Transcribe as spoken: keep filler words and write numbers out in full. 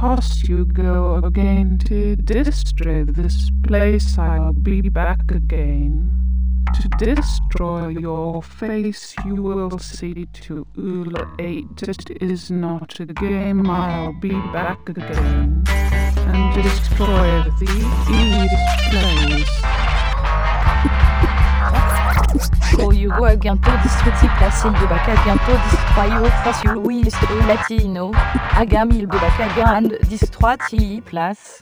because you go again to destroy this place, I'll be back again. To destroy your face, you will see to Ula eight. It is not a game, I'll be back again. And destroy the East place. Oh, you go againto distrutti placil de baca bientôt destroyo facil Luis Latino. Agam il de baca and distrati place.